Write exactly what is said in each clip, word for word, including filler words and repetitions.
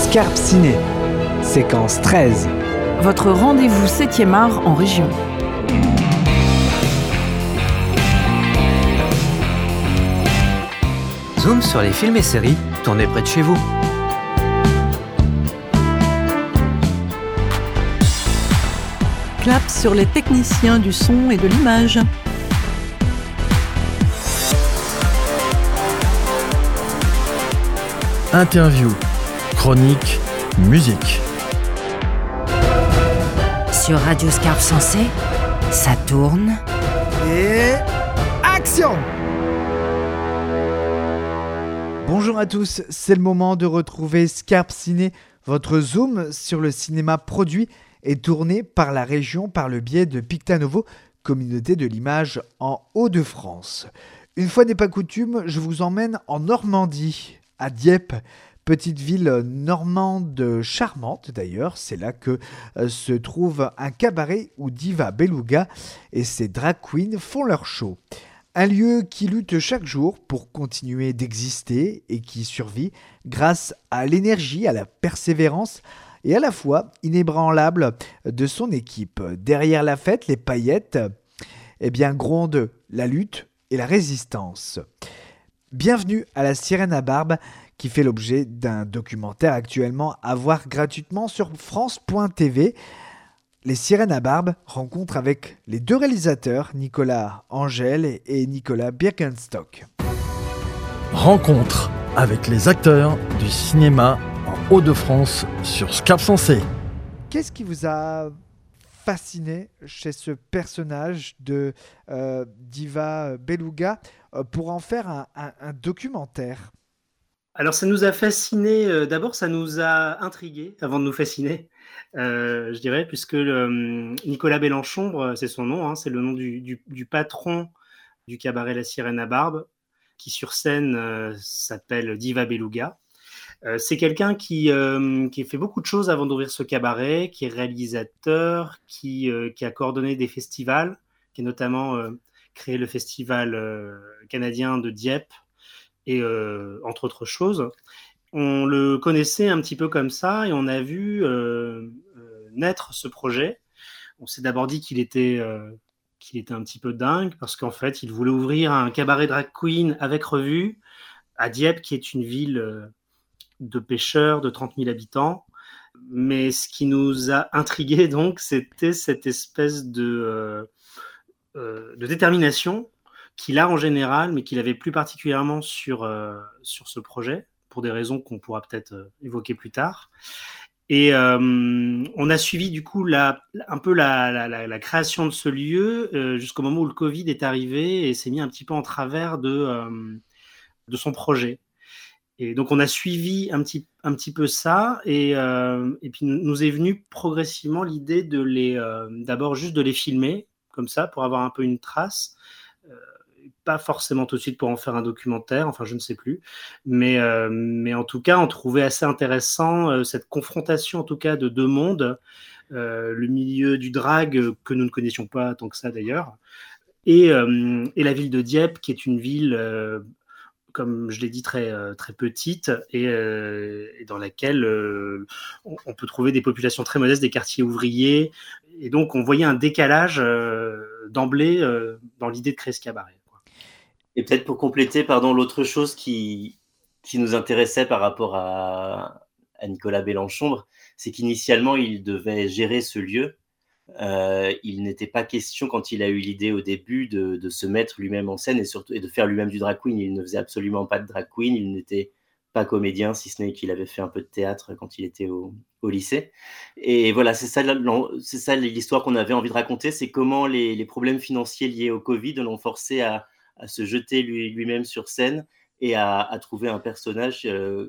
Scarpe Ciné, séquence treize. Votre rendez-vous septième art en région. Zoom sur les films et séries tournés près de chez vous. Clap sur les techniciens du son et de l'image. Interview, chronique, musique. Sur Radio Scarpe Sensé, ça tourne. Et action! Bonjour à tous, c'est le moment de retrouver Scarpe Ciné, votre zoom sur le cinéma produit et tourné par la région par le biais de Pictanovo, communauté de l'image en Hauts-de-France. Une fois n'est pas coutume, je vous emmène en Normandie, à Dieppe, petite ville normande charmante d'ailleurs. C'est là que euh, se trouve un cabaret où Diva Beluga et ses drag queens font leur show. Un lieu qui lutte chaque jour pour continuer d'exister et qui survit grâce à l'énergie, à la persévérance et à la foi inébranlable de son équipe. Derrière la fête, les paillettes, eh bien, grondent la lutte et la résistance. Bienvenue à la Sirène à Barbe, qui fait l'objet d'un documentaire actuellement à voir gratuitement sur France point T V. Les Sirènes à Barbe rencontrent avec les deux réalisateurs, Nicolas Angel et Nicolas Birkenstock. Rencontre avec les acteurs du cinéma en Hauts-de-France sur Scarpe Sensé. Qu'est-ce qui vous a fasciné chez ce personnage de euh, Diva Beluga euh, pour en faire un, un, un documentaire ? Alors ça nous a fasciné, euh, d'abord ça nous a intrigué avant de nous fasciner, euh, je dirais, puisque euh, Nicolas Bellenchombre, c'est son nom, hein, c'est le nom du, du, du patron du cabaret La Sirène à Barbe, qui sur scène euh, s'appelle Diva Beluga. Euh, c'est quelqu'un qui, euh, qui a fait beaucoup de choses avant d'ouvrir ce cabaret, qui est réalisateur, qui, euh, qui a coordonné des festivals, qui a notamment euh, créé le festival euh, canadien de Dieppe, et euh, entre autres choses. On le connaissait un petit peu comme ça, et on a vu euh, euh, naître ce projet. On s'est d'abord dit qu'il était, euh, qu'il était un petit peu dingue, parce qu'en fait, il voulait ouvrir un cabaret drag queen avec revue à Dieppe, qui est une ville euh, de pêcheurs de trente mille habitants. Mais ce qui nous a intrigués, donc, c'était cette espèce de, euh, euh, de détermination qu'il a en général, mais qu'il avait plus particulièrement sur, euh, sur ce projet, pour des raisons qu'on pourra peut-être euh, évoquer plus tard. Et euh, on a suivi du coup la, un peu la, la, la, la création de ce lieu euh, jusqu'au moment où le Covid est arrivé et s'est mis un petit peu en travers de, euh, de son projet. Et donc, on a suivi un petit, un petit peu ça, et, euh, et puis nous est venue progressivement l'idée de les, euh, d'abord juste de les filmer, comme ça, pour avoir un peu une trace. Euh, pas forcément tout de suite pour en faire un documentaire, enfin, je ne sais plus. Mais, euh, mais en tout cas, on trouvait assez intéressant euh, cette confrontation, en tout cas, de deux mondes. Euh, le milieu du drag, euh, que nous ne connaissions pas tant que ça, d'ailleurs, et, euh, et la ville de Dieppe, qui est une ville... Euh, comme je l'ai dit, très, très petite et, euh, et dans laquelle euh, on, on peut trouver des populations très modestes, des quartiers ouvriers. Et donc, on voyait un décalage euh, d'emblée euh, dans l'idée de créer ce cabaret, quoi. Et peut-être pour compléter, pardon, l'autre chose qui, qui nous intéressait par rapport à, à Nicolas Bellenchombre, c'est qu'initialement, il devait gérer ce lieu. Euh, il n'était pas question, quand il a eu l'idée au début, de, de se mettre lui-même en scène et, surtout, et de faire lui-même du drag queen. Il ne faisait absolument pas de drag queen, il n'était pas comédien, si ce n'est qu'il avait fait un peu de théâtre quand il était au, au lycée. Et voilà, c'est ça, c'est ça l'histoire qu'on avait envie de raconter, c'est comment les, les problèmes financiers liés au Covid l'ont forcé à, à se jeter lui, lui-même sur scène et à, à trouver un personnage... Euh,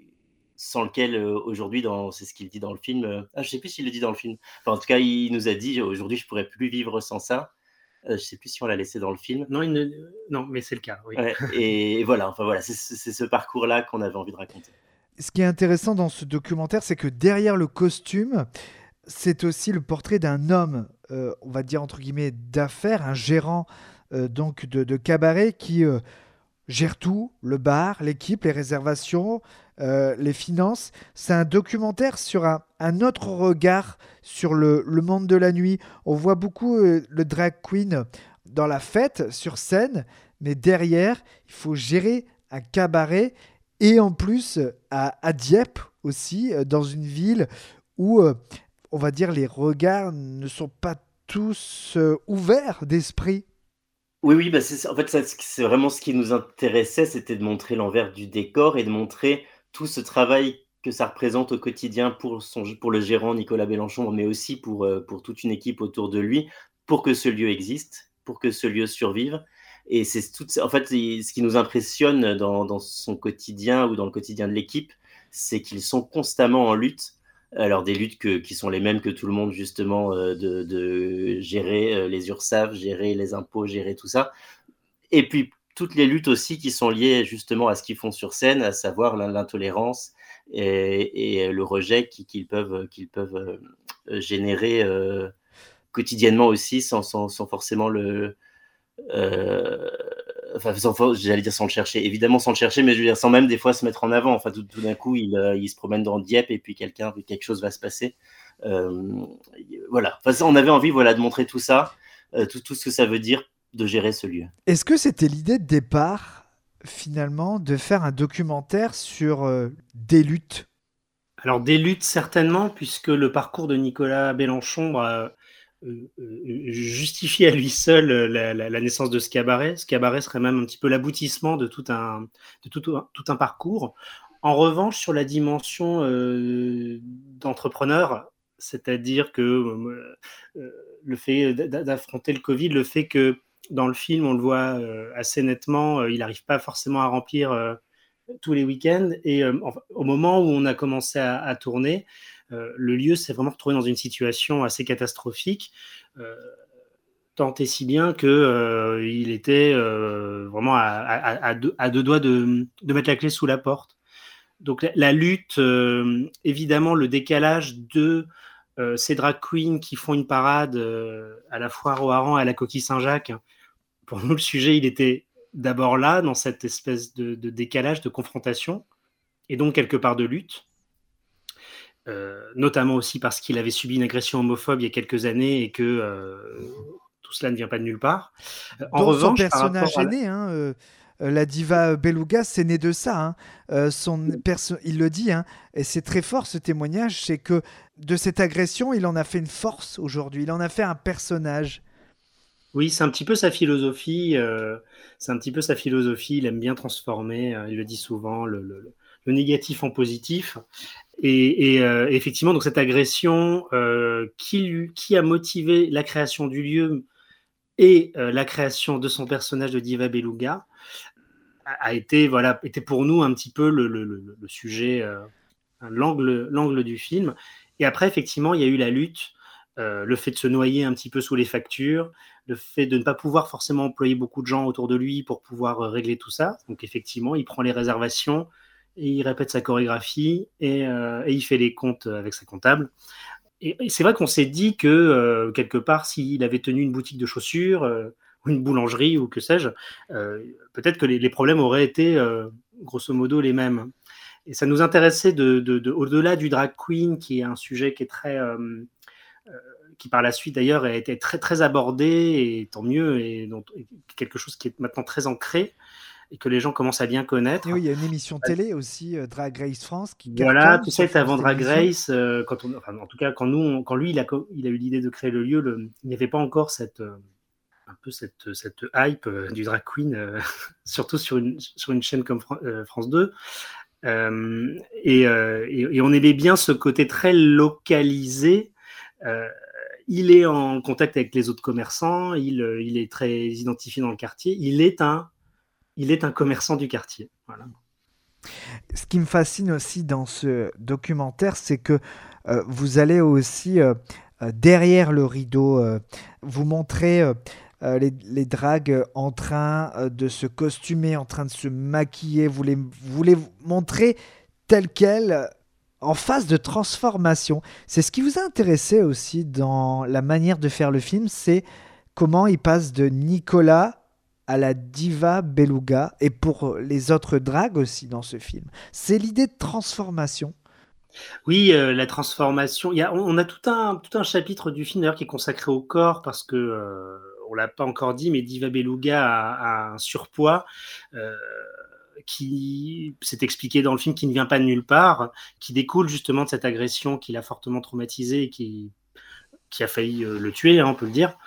sans lequel euh, aujourd'hui, dans, c'est ce qu'il dit dans le film, euh, ah, je ne sais plus s'il le dit dans le film, enfin, en tout cas il nous a dit aujourd'hui je ne pourrais plus vivre sans ça, euh, je ne sais plus si on l'a laissé dans le film. Non, il ne... non mais c'est le cas, oui. Ouais, et, et voilà, enfin, voilà c'est, c'est ce parcours-là qu'on avait envie de raconter. Ce qui est intéressant dans ce documentaire, c'est que derrière le costume, c'est aussi le portrait d'un homme, euh, on va dire entre guillemets d'affaires, un gérant euh, donc de, de cabaret qui... Euh, gère tout, le bar, l'équipe, les réservations, euh, les finances. C'est un documentaire sur un, un autre regard sur le, le monde de la nuit. On voit beaucoup euh, le drag queen dans la fête, sur scène, mais derrière, il faut gérer un cabaret et en plus à, à Dieppe aussi, euh, dans une ville où, euh, on va dire, les regards ne sont pas tous euh, ouverts d'esprit. Oui, oui, bah c'est ça. En fait, ça, c'est vraiment ce qui nous intéressait, c'était de montrer l'envers du décor et de montrer tout ce travail que ça représente au quotidien pour, son, pour le gérant Nicolas Belenchon, mais aussi pour, euh, pour toute une équipe autour de lui, pour que ce lieu existe, pour que ce lieu survive. Et c'est tout, en fait, ce qui nous impressionne dans, dans son quotidien ou dans le quotidien de l'équipe, c'est qu'ils sont constamment en lutte. Alors des luttes que, qui sont les mêmes que tout le monde, justement, euh, de, de gérer euh, les URSSAF, gérer les impôts, gérer tout ça. Et puis toutes les luttes aussi qui sont liées justement à ce qu'ils font sur scène, à savoir l'intolérance et, et le rejet qu'ils peuvent, qu'ils peuvent euh, générer euh, quotidiennement aussi, sans, sans, sans forcément le... Euh, enfin, sans, j'allais dire sans le chercher, évidemment sans le chercher, mais je veux dire sans même des fois se mettre en avant. Enfin, tout, tout d'un coup, il, euh, il se promène dans Dieppe et puis quelqu'un, quelque chose va se passer. Euh, voilà. Enfin, on avait envie, voilà, de montrer tout ça, euh, tout, tout ce que ça veut dire de gérer ce lieu. Est-ce que c'était l'idée de départ, finalement, de faire un documentaire sur euh, des luttes ? Alors des luttes certainement, puisque le parcours de Nicolas Belenchon a Euh, euh, justifie à lui seul la, la, la naissance de ce cabaret. Ce cabaret serait même un petit peu l'aboutissement de tout un, de tout, tout un parcours. En revanche, sur la dimension euh, d'entrepreneur, c'est-à-dire que euh, le fait d'affronter le Covid, le fait que dans le film, on le voit euh, assez nettement, euh, il n'arrive pas forcément à remplir euh, tous les week-ends. Et euh, enfin, au moment où on a commencé à, à tourner, Euh, le lieu s'est vraiment retrouvé dans une situation assez catastrophique, euh, tant et si bien qu'il euh, était euh, vraiment à, à, à, deux, à deux doigts de, de mettre la clé sous la porte. Donc la, la lutte, euh, évidemment le décalage de euh, ces drag queens qui font une parade euh, à la foire aux harengs, à la coquille Saint-Jacques. Pour nous, le sujet, il était d'abord là, dans cette espèce de, de décalage, de confrontation, et donc quelque part de lutte. Euh, notamment aussi parce qu'il avait subi une agression homophobe il y a quelques années et que euh, tout cela ne vient pas de nulle part. En Donc revanche, son personnage est né, hein, euh, la diva Beluga, c'est né de ça. Hein. Euh, son perso- il le dit, hein, et c'est très fort ce témoignage, c'est que de cette agression, il en a fait une force aujourd'hui, il en a fait un personnage. Oui, c'est un petit peu sa philosophie. Euh, c'est un petit peu sa philosophie. Il aime bien transformer. Euh, il le dit souvent, le, le, le négatif en positif. Et, et euh, effectivement, donc cette agression euh, qui, qui a motivé la création du lieu et euh, la création de son personnage de Diva Beluga a, a été, voilà, était pour nous un petit peu le, le, le, le sujet, euh, l'angle, l'angle du film. Et après, effectivement, il y a eu la lutte, euh, le fait de se noyer un petit peu sous les factures, le fait de ne pas pouvoir forcément employer beaucoup de gens autour de lui pour pouvoir euh, régler tout ça. Donc effectivement, il prend les réservations, et il répète sa chorégraphie et, euh, et il fait les comptes avec sa comptable. Et, et c'est vrai qu'on s'est dit que, euh, quelque part, s'il avait tenu une boutique de chaussures euh, ou une boulangerie ou que sais-je, euh, peut-être que les, les problèmes auraient été, euh, grosso modo, les mêmes. Et ça nous intéressait, de, de, de, au-delà du drag queen, qui est un sujet qui est très... Euh, euh, qui par la suite, d'ailleurs, a été très, très abordé, et tant mieux, et donc, quelque chose qui est maintenant très ancré, et que les gens commencent à bien connaître. Et oui, il y a une émission télé aussi, euh, Drag Race France, qui voilà, tout ça était avant Drag Race. Euh, quand on, enfin, en tout cas, quand nous, on, quand lui, il a, il a eu l'idée de créer le lieu, le, il n'y avait pas encore cette, euh, un peu cette, cette hype euh, du drag queen, euh, surtout sur une, sur une chaîne comme Fran- euh, France deux. Euh, et, euh, et, et on aimait bien ce côté très localisé. Euh, il est en contact avec les autres commerçants, il, il est très identifié dans le quartier. Il est un Il est un commerçant du quartier. Voilà. Ce qui me fascine aussi dans ce documentaire, c'est que euh, vous allez aussi euh, euh, derrière le rideau, euh, vous montrer euh, euh, les, les dragues en train euh, de se costumer, en train de se maquiller. Vous les, vous les montrer telles quelles, en phase de transformation. C'est ce qui vous a intéressé aussi dans la manière de faire le film, c'est comment il passe de Nicolas à la diva beluga et pour les autres dragues aussi dans ce film. C'est l'idée de transformation. Oui, euh, la transformation. Il y a, on, on a tout un, tout un chapitre du film d'ailleurs qui est consacré au corps parce que euh, on l'a pas encore dit, mais Diva Beluga a, a un surpoids euh, qui s'est expliqué dans le film, qui ne vient pas de nulle part, qui découle justement de cette agression qui l'a fortement traumatisé et qui, qui a failli euh, le tuer, hein, on peut le dire.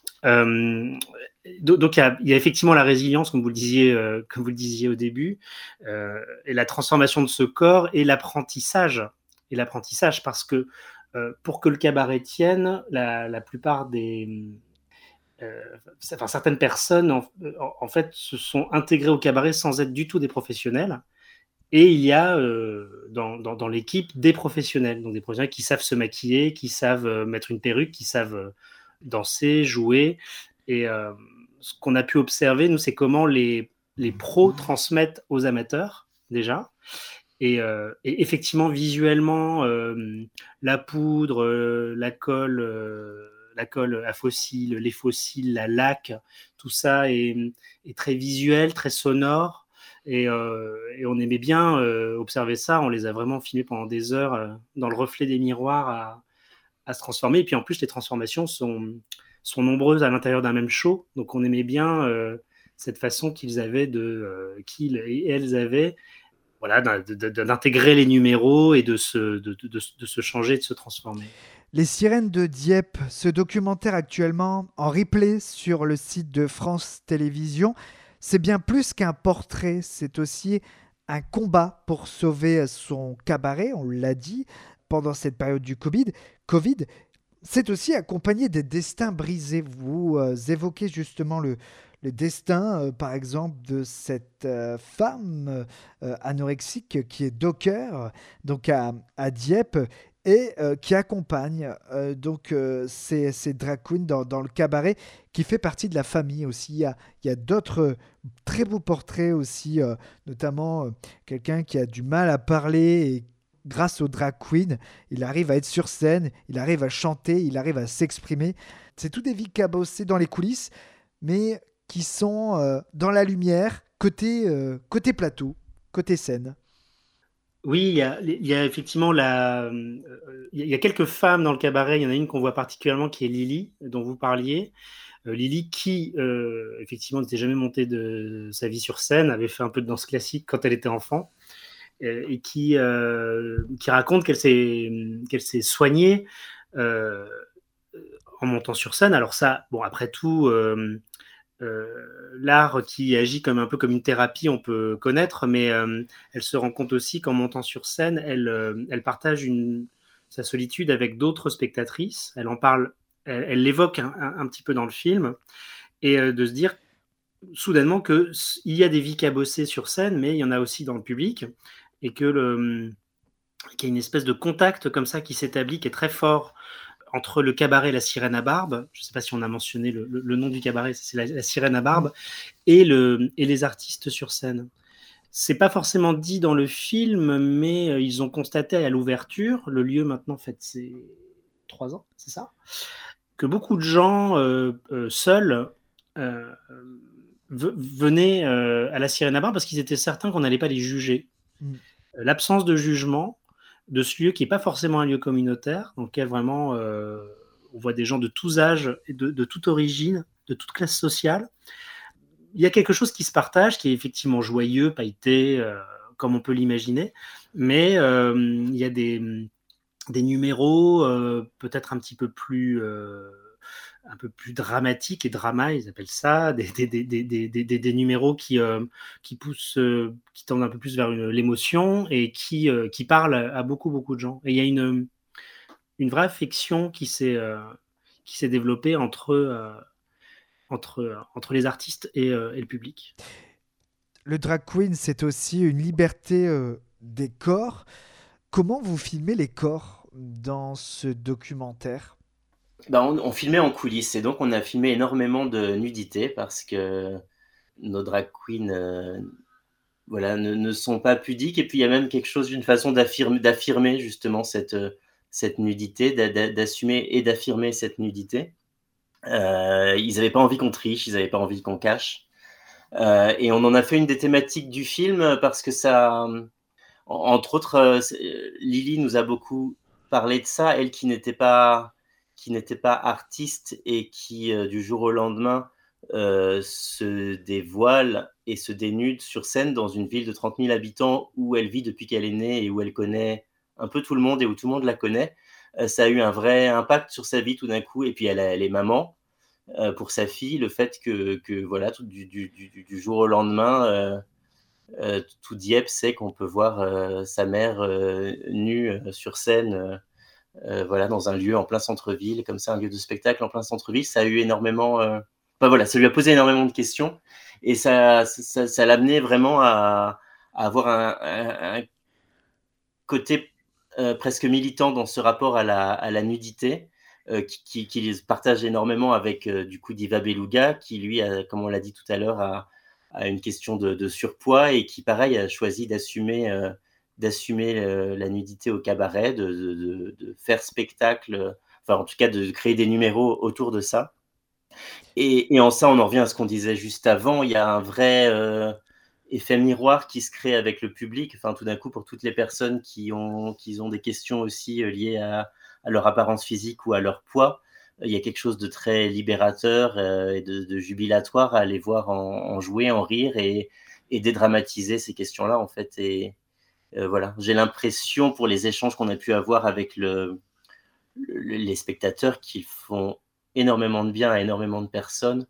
Euh, donc il y, a, il y a effectivement la résilience, comme vous le disiez, euh, comme vous le disiez au début, euh, et la transformation de ce corps et l'apprentissage, et l'apprentissage parce que euh, pour que le cabaret tienne, la, la plupart des euh, enfin, certaines personnes en, en, en fait se sont intégrées au cabaret sans être du tout des professionnels. Et il y a euh, dans, dans, dans l'équipe des professionnels, donc des professionnels qui savent se maquiller, qui savent euh, mettre une perruque, qui savent euh, danser, jouer. Et euh, ce qu'on a pu observer, nous, c'est comment les, les pros transmettent aux amateurs, déjà. Et, euh, et effectivement, visuellement, euh, la poudre, euh, la colle, euh, la colle à fossiles, les fossiles, la laque, tout ça est, est très visuel, très sonore. Et, euh, et on aimait bien euh, observer ça. On les a vraiment filmés pendant des heures euh, dans le reflet des miroirs à, à se transformer. Et puis en plus, les transformations sont, sont nombreuses à l'intérieur d'un même show. Donc on aimait bien euh, cette façon qu'ils avaient de, euh, qu'ils et elles avaient, voilà, d'intégrer les numéros et de se, de, de, de se changer, de se transformer. Les Sirènes de Dieppe, ce documentaire actuellement en replay sur le site de France Télévisions, c'est bien plus qu'un portrait, c'est aussi un combat pour sauver son cabaret, on l'a dit, pendant cette période du Covid. COVID, c'est aussi accompagné des destins brisés. Vous euh, évoquez justement le, le destin, euh, par exemple, de cette euh, femme euh, anorexique qui est docker, donc à, à Dieppe, et euh, qui accompagne euh, donc euh, ces, ces drag queens dans, dans le cabaret, qui fait partie de la famille aussi. Il y a, il y a d'autres euh, très beaux portraits aussi, euh, notamment euh, quelqu'un qui a du mal à parler et grâce au drag queen, il arrive à être sur scène, il arrive à chanter, il arrive à s'exprimer. C'est tout des vies cabossées dans les coulisses, mais qui sont euh, dans la lumière, côté, euh, côté plateau, côté scène. Oui, il y a, il y a effectivement la, euh, il y a quelques femmes dans le cabaret. Il y en a une qu'on voit particulièrement qui est Lily, dont vous parliez. Euh, Lily qui, euh, effectivement, n'était jamais montée de sa vie sur scène, avait fait un peu de danse classique quand elle était enfant, euh, et qui, euh, qui raconte qu'elle s'est, qu'elle s'est soignée euh, en montant sur scène. Alors ça, bon, après tout... Euh, Euh, l'art qui agit comme un peu comme une thérapie, on peut connaître, mais euh, elle se rend compte aussi qu'en montant sur scène, elle, euh, elle partage une, sa solitude avec d'autres spectatrices. Elle en parle, elle, elle l'évoque un, un, un petit peu dans le film, et euh, de se dire soudainement qu'il y a des vies cabossées sur scène, mais il y en a aussi dans le public, et que le, qu'il y a une espèce de contact comme ça qui s'établit, qui est très fort entre le cabaret La Sirène à Barbe, je ne sais pas si on a mentionné le, le, le nom du cabaret, c'est la, la Sirène à Barbe, et, le, et les artistes sur scène. C'est pas forcément dit dans le film, mais ils ont constaté à l'ouverture, le lieu maintenant fête ses trois ans, c'est ça, que beaucoup de gens euh, euh, seuls euh, venaient euh, à La Sirène à Barbe parce qu'ils étaient certains qu'on n'allait pas les juger. Mmh. L'absence de jugement de ce lieu qui n'est pas forcément un lieu communautaire, dans lequel vraiment euh, on voit des gens de tous âges et de, de toute origine, de toute classe sociale. Il y a quelque chose qui se partage, qui est effectivement joyeux, pailleté, euh, comme on peut l'imaginer, mais euh, il y a des, des numéros euh, peut-être un petit peu plus... Euh, un peu plus dramatique et drama, ils appellent ça, des, des, des, des, des, des, des numéros qui, euh, qui poussent, euh, qui tendent un peu plus vers une, l'émotion et qui, euh, qui parlent à beaucoup, beaucoup de gens. Et il y a une, une vraie affection qui s'est, euh, qui s'est développée entre, euh, entre, entre les artistes et, euh, et le public. Le drag queen, c'est aussi une liberté euh, des corps. Comment vous filmez les corps dans ce documentaire ? Ben, on, on filmait en coulisses et donc on a filmé énormément de nudité parce que nos drag queens euh, voilà, ne, ne sont pas pudiques, et puis il y a même quelque chose d'une façon d'affirmer, d'affirmer justement cette, cette nudité, d'assumer et d'affirmer cette nudité. Euh, ils n'avaient pas envie qu'on triche, ils n'avaient pas envie qu'on cache. Euh, et on en a fait une des thématiques du film parce que ça, entre autres, Lily nous a beaucoup parlé de ça, elle qui n'était pas, qui n'était pas artiste et qui, euh, du jour au lendemain, euh, se dévoile et se dénude sur scène dans une ville de trente mille habitants où elle vit depuis qu'elle est née et où elle connaît un peu tout le monde et où tout le monde la connaît. Euh, ça a eu un vrai impact sur sa vie tout d'un coup. Et puis elle, elle est maman. Euh, pour sa fille, le fait que, que voilà, tout, du, du, du, du jour au lendemain, euh, euh, tout Dieppe sait qu'on peut voir euh, sa mère euh, nue euh, sur scène, euh, euh, voilà, dans un lieu en plein centre-ville, comme ça, un lieu de spectacle en plein centre-ville. Ça a eu énormément, euh... enfin, voilà, ça lui a posé énormément de questions et ça, ça, ça l'a amené vraiment à, à avoir un, un, un côté euh, presque militant dans ce rapport à la, à la nudité. Euh, qui, qui, qui les partage énormément avec euh, du coup Diva Beluga, qui lui, a, comme on l'a dit tout à l'heure, a, a une question de, de surpoids et qui, pareil, a choisi d'assumer, euh, d'assumer euh, la nudité au cabaret, de, de, de faire spectacle, enfin en tout cas de créer des numéros autour de ça. Et, et en ça, on en revient à ce qu'on disait juste avant, il y a un vrai euh, effet miroir qui se crée avec le public, enfin tout d'un coup pour toutes les personnes qui ont, qui ont des questions aussi euh, liées à à leur apparence physique ou à leur poids, il y a quelque chose de très libérateur euh, et de, de jubilatoire à aller voir en, en jouer, en rire et, et dédramatiser ces questions-là, en fait. Et euh, voilà, j'ai l'impression, pour les échanges qu'on a pu avoir avec le, le, les spectateurs, qu'ils font énormément de bien à énormément de personnes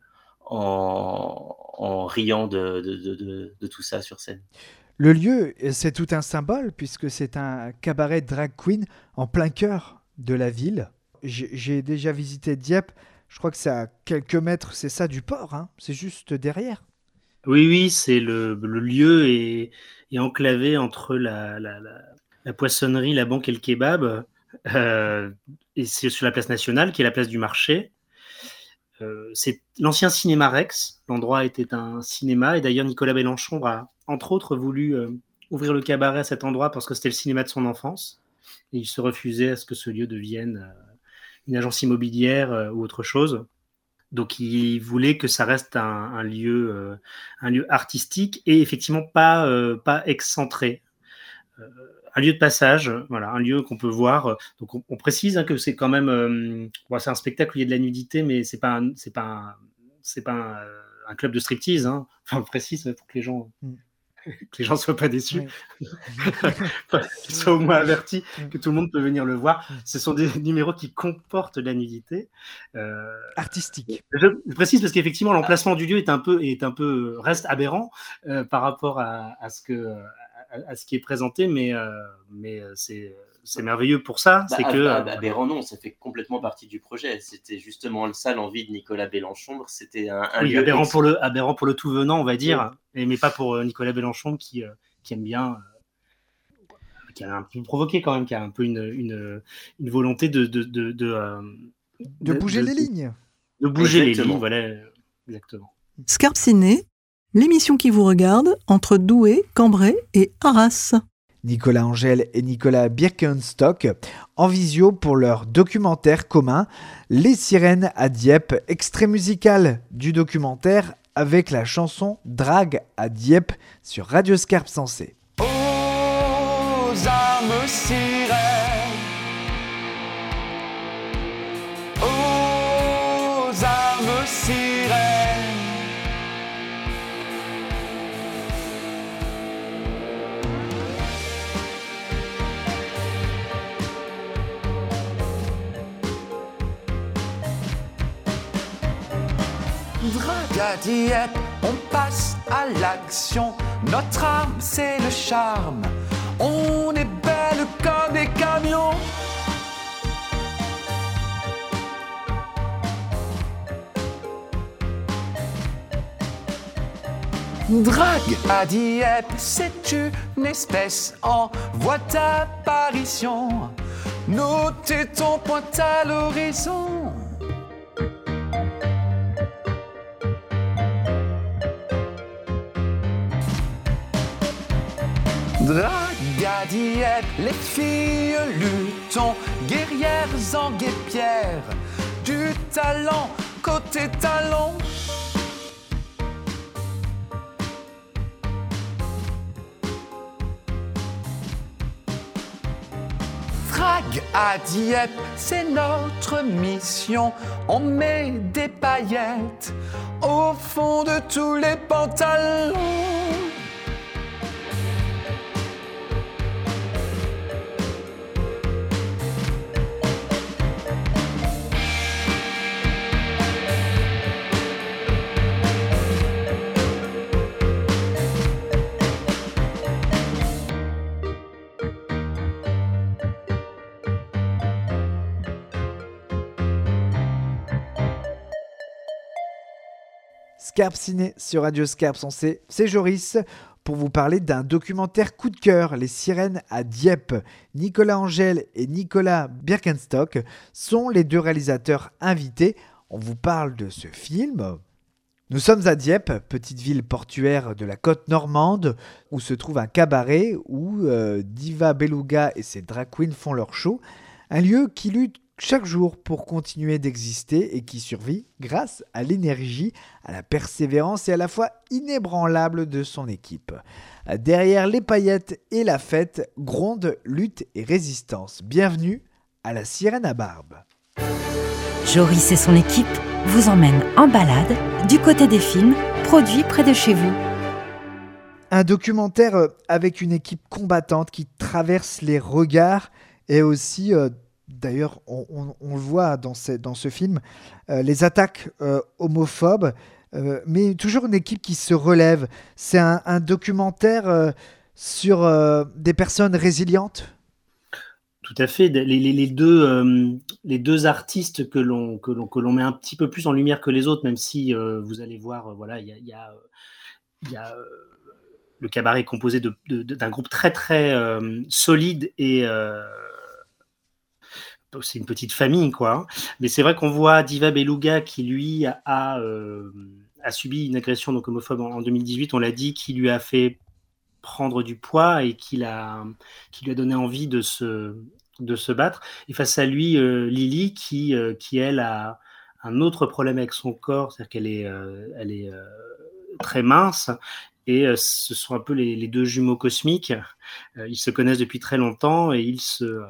en, en riant de, de, de, de, de tout ça sur scène. Le lieu, c'est tout un symbole puisque c'est un cabaret drag queen en plein cœur de la ville. J'ai, j'ai déjà visité Dieppe, je crois que c'est à quelques mètres, c'est ça, du port, hein, c'est juste derrière. Oui, oui, c'est le, le lieu est, est enclavé entre la, la, la, la poissonnerie, la banque et le kebab, euh, et c'est sur la place nationale qui est la place du marché. Euh, c'est l'ancien cinéma Rex, l'endroit était un cinéma, et d'ailleurs Nicolas Belenchon a entre autres voulu euh, ouvrir le cabaret à cet endroit parce que c'était le cinéma de son enfance. Et il se refusait à ce que ce lieu devienne euh, une agence immobilière euh, ou autre chose. Donc, il voulait que ça reste un, un, lieu, euh, un lieu artistique et effectivement pas, euh, pas excentré. Euh, un lieu de passage, voilà, un lieu qu'on peut voir. Donc, on, on précise hein, que c'est quand même... Euh, bon, c'est un spectacle où il y a de la nudité, mais c'est pas un, c'est pas un, c'est pas un, un club de striptease. Hein. Enfin, on précise pour que les gens... Mm. que les gens ne soient pas déçus, oui. Qu'ils soient au moins avertis que tout le monde peut venir le voir. Ce sont des numéros qui comportent la nudité. Euh, Artistique. Je, je précise parce qu'effectivement, l'emplacement du lieu est un peu, est un peu reste aberrant euh, par rapport à, à, ce que, à, à ce qui est présenté, mais, euh, mais c'est... C'est merveilleux pour ça. Bah, c'est ab- que, ab- aberrant, non, ça fait complètement partie du projet. C'était justement ça l'envie de Nicolas Belenchon. C'était un, un oui, lieu aberrant, ex- pour le, aberrant pour le tout venant, on va dire, oui. mais pas pour euh, Nicolas Belenchon qui, euh, qui aime bien, euh, qui a un peu provoqué quand même, qui a un peu une, une, une volonté de de, de, de, euh, de bouger de, les lignes. De bouger exactement. les lignes, voilà, exactement. Scarpe Ciné, l'émission qui vous regarde entre Douai, Cambrai et Arras. Nicolas Angel et Nicolas Birkenstock en visio pour leur documentaire commun Les Sirènes à Dieppe, extrait musical du documentaire avec la chanson Drague à Dieppe sur Radio Scarpe Sensée. Aux âmes sirènes, aux âmes sirènes. Drague à Dieppe, on passe à l'action. Notre âme, c'est le charme. On est belle comme des camions. Drague à Dieppe, c'est une espèce en voie d'apparition. Nos tétons pointent à l'horizon. Drague à Dieppe, les filles luttons, guerrières en guêpières, du talent côté talon. drague à Dieppe, c'est notre mission. On met des paillettes au fond de tous les pantalons. Scarpe Ciné sur Radio Scarpe Sensée, c'est Joris pour vous parler d'un documentaire coup de cœur, Les Sirènes à Dieppe. Nicolas Angel et Nicolas Birkenstock sont les deux réalisateurs invités. On vous parle de ce film. Nous sommes à Dieppe, petite ville portuaire de la côte normande, où se trouve un cabaret où euh, Diva Beluga et ses drag queens font leur show. Un lieu qui lutte chaque jour pour continuer d'exister et qui survit grâce à l'énergie, à la persévérance et à la foi inébranlable de son équipe. Derrière les paillettes et la fête, gronde, lutte et résistance. Bienvenue à la Sirène à barbe. Joris et son équipe vous emmènent en balade du côté des films produits près de chez vous. Un documentaire avec une équipe combattante qui traverse les regards et aussi... Euh, D'ailleurs, on, on, on le voit dans ce, dans ce film, euh, les attaques euh, homophobes, euh, mais toujours une équipe qui se relève. C'est un, un documentaire euh, sur euh, des personnes résilientes. Tout à fait. Les, les, les, deux, euh, les deux artistes que l'on, que, l'on, que l'on met un petit peu plus en lumière que les autres, même si euh, vous allez voir, euh, voilà, il y a, y a, y a euh, le cabaret est composé de, de, de, d'un groupe très très euh, solide et euh, c'est une petite famille, quoi. Mais c'est vrai qu'on voit Diva Beluga qui, lui, a, a, euh, a subi une agression donc homophobe en, en deux mille dix-huit, on l'a dit, qui lui a fait prendre du poids et qui, l'a, qui lui a donné envie de se, de se battre. Et face à lui, euh, Lily, qui, euh, qui, elle, a un autre problème avec son corps, c'est-à-dire qu'elle est, euh, elle est euh, très mince. Et euh, ce sont un peu les, les deux jumeaux cosmiques. Euh, ils se connaissent depuis très longtemps et ils se... Euh,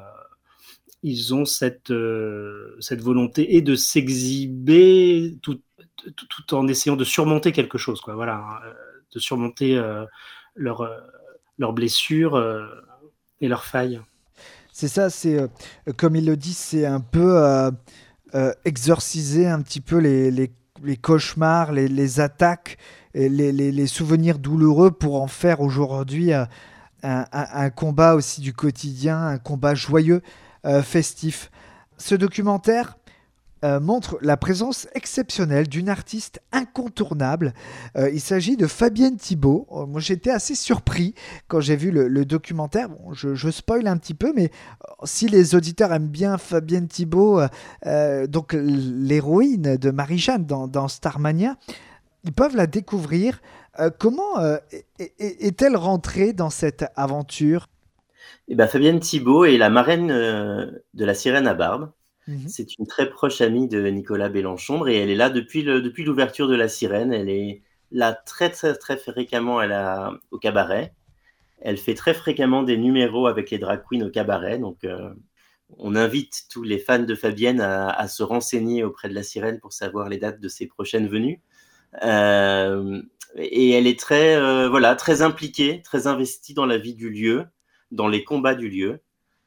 ils ont cette, euh, cette volonté et de s'exhiber tout, tout, tout en essayant de surmonter quelque chose, quoi. Voilà, hein, de surmonter euh, leurs euh, leur blessures euh, et leurs failles. C'est ça, c'est euh, comme il le dit, c'est un peu euh, euh, exorciser un petit peu les, les, les cauchemars, les, les attaques, et les, les, les souvenirs douloureux pour en faire aujourd'hui euh, un, un, un combat aussi du quotidien, un combat joyeux. Euh, festif. Ce documentaire euh, montre la présence exceptionnelle d'une artiste incontournable. Euh, il s'agit de Fabienne Thibault. Euh, moi, j'étais assez surpris quand j'ai vu le, le documentaire. Bon, je, je spoil un petit peu, mais si les auditeurs aiment bien Fabienne Thibault, euh, donc l'héroïne de Marie-Jeanne dans, dans Starmania, ils peuvent la découvrir. Euh, comment euh, est-elle rentrée dans cette aventure ? Eh ben, Fabienne Thibault est la marraine euh, de la Sirène à barbe. Mmh. C'est une très proche amie de Nicolas Bellenchombre et elle est là depuis, le, depuis l'ouverture de la Sirène. Elle est là très très très fréquemment elle a, au cabaret. Elle fait très fréquemment des numéros avec les drag queens au cabaret. Donc euh, on invite tous les fans de Fabienne à, à se renseigner auprès de la Sirène pour savoir les dates de ses prochaines venues. Euh, et elle est très, euh, voilà, très impliquée, très investie dans la vie du lieu, dans les combats du lieu.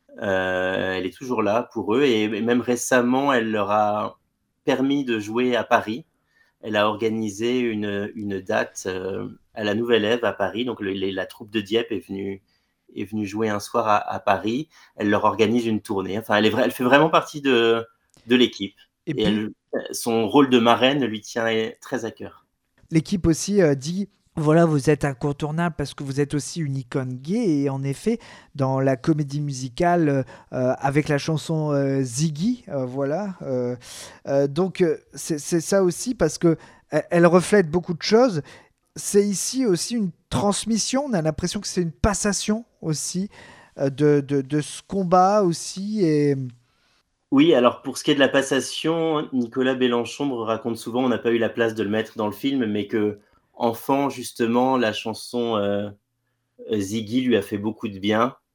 Euh, elle est toujours là pour eux et même récemment, elle leur a permis de jouer à Paris. Elle a organisé une, une date euh, à la Nouvelle Ève à Paris. Donc le, les, la troupe de Dieppe est venue, est venue jouer un soir à, à Paris. Elle leur organise une tournée. Enfin, elle, est, elle fait vraiment partie de, de l'équipe. Et, et puis, elle, son rôle de marraine lui tient très à cœur. L'équipe aussi euh, dit... Voilà, vous êtes incontournable parce que vous êtes aussi une icône gay et en effet, dans la comédie musicale euh, avec la chanson euh, Ziggy, euh, voilà. Euh, euh, donc c'est, c'est ça aussi parce que elle reflète beaucoup de choses. C'est ici aussi une transmission. On a l'impression que c'est une passation aussi euh, de, de, de ce combat aussi et oui, alors pour ce qui est de la passation, Nicolas Bellenchombre raconte souvent, on n'a pas eu la place de le mettre dans le film, mais que enfant, justement, la chanson euh, Ziggy lui a fait beaucoup de bien.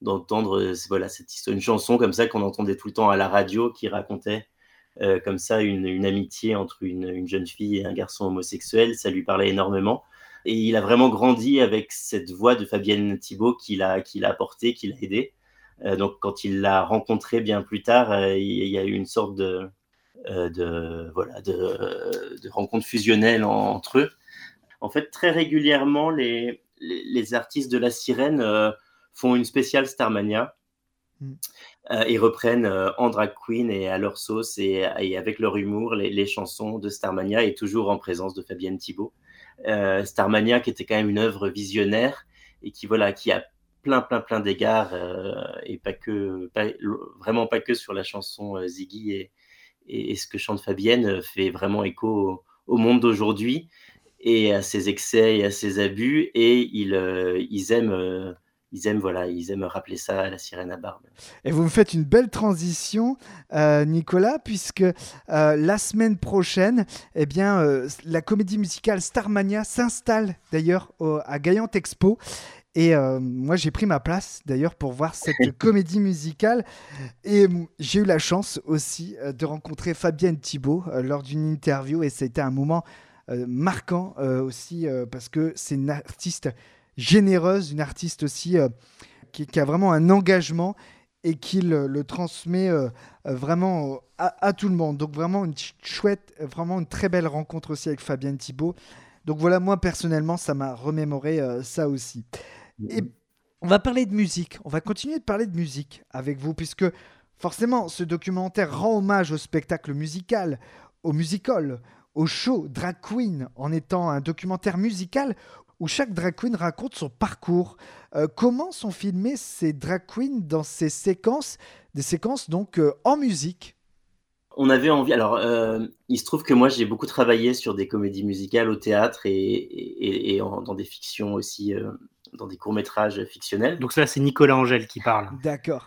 d'entendre euh, voilà, cette histoire, une chanson comme ça qu'on entendait tout le temps à la radio qui racontait euh, comme ça une, une amitié entre une, une jeune fille et un garçon homosexuel. Ça lui parlait énormément. Et il a vraiment grandi avec cette voix de Fabienne Thibault qu'il a, qu'il a apportée, qu'il a aidée. Euh, donc, quand il l'a rencontrée bien plus tard, euh, il y a eu une sorte de, euh, de, voilà, de, de rencontre fusionnelle en, entre eux. En fait, très régulièrement, les, les, les artistes de La Sirène euh, font une spéciale Starmania mm. euh, et reprennent euh, en drag queen et à leur sauce et, et avec leur humour les, les chansons de Starmania, et toujours en présence de Fabienne Thibault. Euh, Starmania, qui était quand même une œuvre visionnaire et qui, voilà, qui a plein, plein, plein d'égards euh, et pas que, pas, vraiment pas que sur la chanson euh, Ziggy et, et, et ce que chante Fabienne fait vraiment écho au, au monde d'aujourd'hui et à ses excès et à ses abus, et ils, euh, ils aiment, euh, ils aiment, voilà, ils aiment rappeler ça à La Sirène à barbe. Et vous me faites une belle transition, euh, Nicolas, puisque euh, la semaine prochaine, eh bien, euh, la comédie musicale Starmania s'installe d'ailleurs au, à Gaillante Expo. Et euh, moi, j'ai pris ma place d'ailleurs pour voir cette comédie musicale. Et euh, j'ai eu la chance aussi euh, de rencontrer Fabienne Thibault euh, lors d'une interview. Et ça a été un moment euh, marquant euh, aussi euh, parce que c'est une artiste généreuse, une artiste aussi euh, qui, qui a vraiment un engagement et qui le, le transmet euh, vraiment à, à tout le monde. Donc vraiment une ch- chouette, vraiment une très belle rencontre aussi avec Fabienne Thibault. Donc voilà, moi personnellement, ça m'a remémoré euh, ça aussi. Et on va parler de musique, on va continuer de parler de musique avec vous, puisque forcément ce documentaire rend hommage au spectacle musical, au musical, au show Drag Queen, en étant un documentaire musical où chaque drag queen raconte son parcours. Euh, comment sont filmées ces drag queens dans ces séquences, des séquences donc euh, en musique? On avait envie. Alors, euh, il se trouve que moi, j'ai beaucoup travaillé sur des comédies musicales au théâtre et, et, et en, dans des fictions aussi, euh, dans des courts-métrages fictionnels. Donc ça, c'est Nicolas Angèle qui parle. D'accord.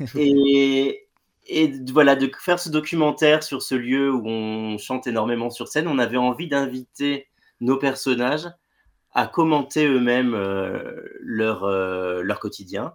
et, et voilà, de faire ce documentaire sur ce lieu où on chante énormément sur scène, on avait envie d'inviter nos personnages à commenter eux-mêmes euh, leur, euh, leur quotidien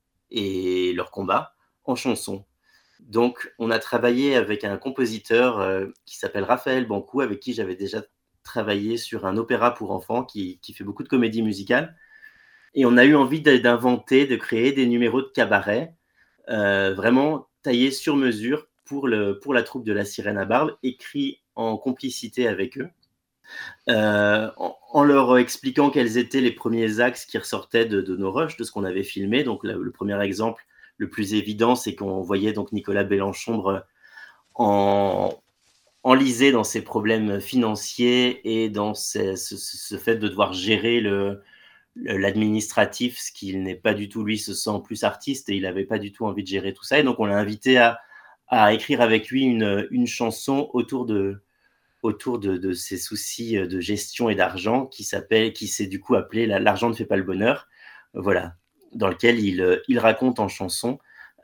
et leur combat en chanson. Donc, on a travaillé avec un compositeur euh, qui s'appelle Raphaël Bancou, avec qui j'avais déjà travaillé sur un opéra pour enfants qui, qui fait beaucoup de comédies musicales. Et on a eu envie d'inventer, de créer des numéros de cabaret euh, vraiment taillés sur mesure pour, le, pour la troupe de La Sirène à barbe, écrits en complicité avec eux. Euh, en, en leur expliquant quels étaient les premiers axes qui ressortaient de, de nos rushs, de ce qu'on avait filmé. Donc, le, le premier exemple, le plus évident, c'est qu'on voyait donc Nicolas Bélenchombre en, enlisé dans ses problèmes financiers et dans ce, ce, ce fait de devoir gérer le, le, l'administratif, ce qu'il n'est pas du tout, lui, se sent plus artiste et il n'avait pas du tout envie de gérer tout ça. Et donc, on l'a invité à, à écrire avec lui une, une chanson autour de autour de, de ses soucis de gestion et d'argent qui s'appelle, qui s'est du coup appelé « L'argent ne fait pas le bonheur ». Voilà, dans lequel il, il raconte en chanson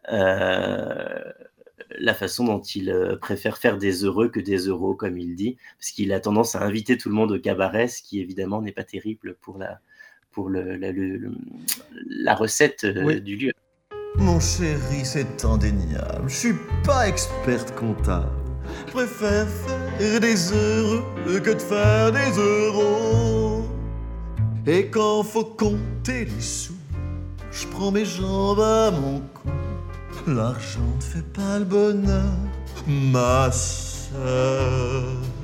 euh, la façon dont il préfère faire des heureux que des euros, comme il dit, parce qu'il a tendance à inviter tout le monde au cabaret, ce qui évidemment n'est pas terrible pour la, pour le, la, le, la recette oui. du lieu. Mon chéri, c'est indéniable, je suis pas experte comptable. Préfère faire des heureux que de faire des euros. Et quand faut compter les sous, je prends mes jambes à mon cou. L'argent ne fait pas le bonheur, ma sœur.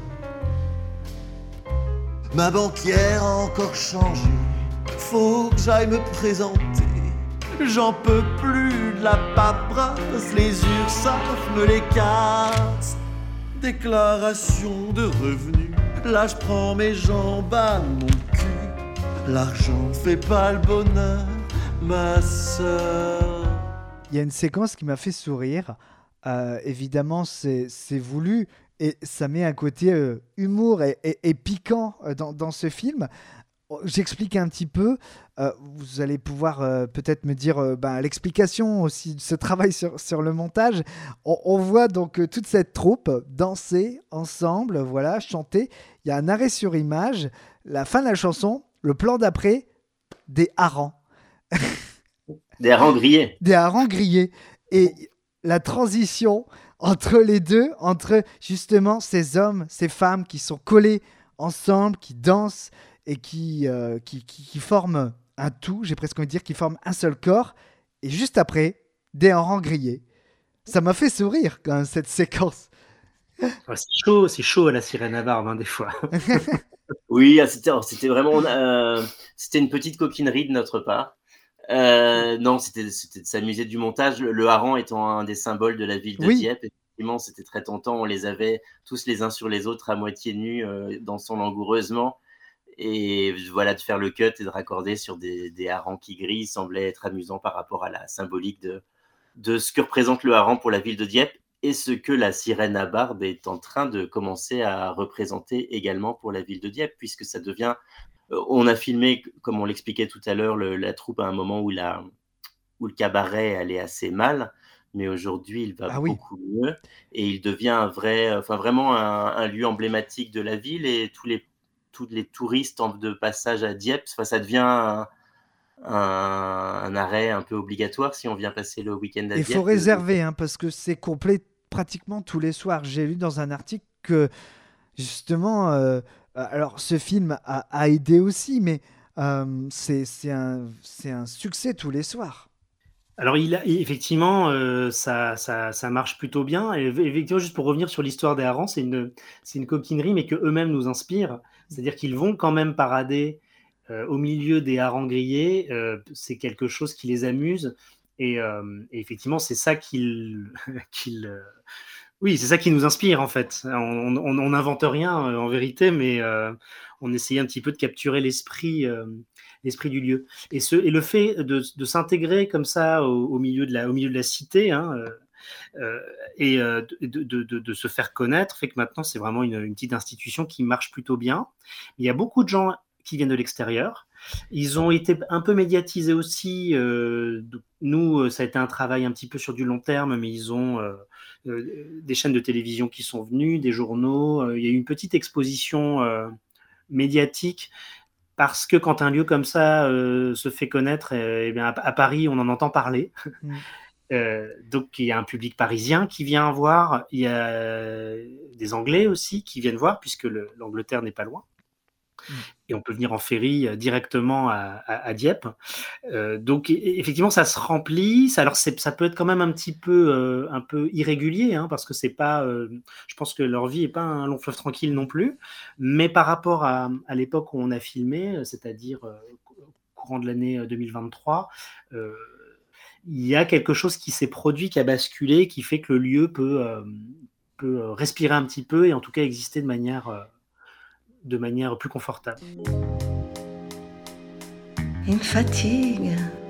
Ma banquière a encore changé, faut que j'aille me présenter. J'en peux plus de la paperasse, les URSSAF me les cassent. Déclaration de revenus, là je prends mes jambes à mon cul. L'argent ne fait pas le bonheur, ma sœur. Il y a une séquence qui m'a fait sourire. Euh, évidemment, c'est, c'est voulu et ça met un côté euh, humour et, et, et piquant euh, dans, dans ce film. J'explique un petit peu. Euh, vous allez pouvoir euh, peut-être me dire euh, ben, l'explication aussi de ce travail sur, sur le montage. On, on voit donc euh, toute cette troupe danser ensemble, voilà, chanter. Il y a un arrêt sur image. La fin de la chanson, le plan d'après, des harengs. Des harengs grillés. Des harengs grillés. Et la transition entre les deux, entre justement ces hommes, ces femmes qui sont collés ensemble, qui dansent et qui, euh, qui, qui, qui forment un tout, j'ai presque envie de dire, qui forment un seul corps. Et juste après, des harengs grillés. Ça m'a fait sourire quand même, cette séquence. Ouais, c'est chaud, c'est chaud à la sirène à barbe, hein, des fois. Oui, ah, c'était, c'était vraiment euh, c'était une petite coquinerie de notre part. Euh, non, c'était, c'était de s'amuser du montage. Le, le hareng étant un des symboles de la ville de Oui. Dieppe, effectivement, c'était très tentant. On les avait tous les uns sur les autres à moitié nus, euh, dansant langoureusement. Et voilà, de faire le cut et de raccorder sur des, des harengs qui grillent semblait être amusant par rapport à la symbolique de, de ce que représente le hareng pour la ville de Dieppe et ce que la sirène à barbe est en train de commencer à représenter également pour la ville de Dieppe, puisque ça devient... On a filmé, comme on l'expliquait tout à l'heure, le, la troupe à un moment où, la, où le cabaret allait assez mal, mais aujourd'hui, il va Ah oui. beaucoup mieux et il devient un vrai, enfin, vraiment un, un lieu emblématique de la ville et tous les, tous les touristes en, de passage à Dieppe, enfin, ça devient un, un, un arrêt un peu obligatoire si on vient passer le week-end à Il Dieppe. faut réserver hein, parce que c'est complet pratiquement tous les soirs. J'ai lu dans un article que justement, euh, alors ce film a, a aidé aussi, mais euh, c'est, c'est, un, c'est un succès tous les soirs. Alors, il a, effectivement, euh, ça, ça, ça marche plutôt bien. Et effectivement, juste pour revenir sur l'histoire des harengs, c'est une, c'est une coquinerie, mais qu'eux-mêmes nous inspirent. C'est-à-dire qu'ils vont quand même parader euh, au milieu des harengs grillés. Euh, c'est quelque chose qui les amuse. Et, euh, et effectivement, c'est ça qu'ils... qu'ils euh, oui, c'est ça qui nous inspire, en fait. On n'invente rien, euh, en vérité, mais euh, on essayait un petit peu de capturer l'esprit... Euh, l'esprit du lieu. Et, ce, et le fait de, de s'intégrer comme ça au, au, milieu, de la, au milieu de la cité hein, euh, et euh, de, de, de, de se faire connaître fait que maintenant, c'est vraiment une, une petite institution qui marche plutôt bien. Il y a beaucoup de gens qui viennent de l'extérieur. Ils ont été un peu médiatisés aussi. Euh, nous, ça a été un travail un petit peu sur du long terme, mais ils ont euh, euh, des chaînes de télévision qui sont venues, des journaux. Euh, il y a eu une petite exposition euh, médiatique parce que quand un lieu comme ça euh, se fait connaître, eh bien, à, à Paris, on en entend parler. Mmh. Euh, donc, il y a un public parisien qui vient voir. Il y a des Anglais aussi qui viennent voir, puisque le, l'Angleterre n'est pas loin. Mmh. Et on peut venir en ferry directement à, à, à Dieppe. Euh, donc, effectivement, ça se remplit. Ça, alors, c'est, ça peut être quand même un petit peu, euh, un peu irrégulier, hein, parce que c'est pas. Euh, je pense que leur vie n'est pas un long fleuve tranquille non plus. Mais par rapport à, à l'époque où on a filmé, c'est-à-dire euh, courant de l'année deux mille vingt-trois, euh, il y a quelque chose qui s'est produit, qui a basculé, qui fait que le lieu peut, euh, peut respirer un petit peu et en tout cas exister de manière. Euh, de manière plus confortable. Il me fatigue.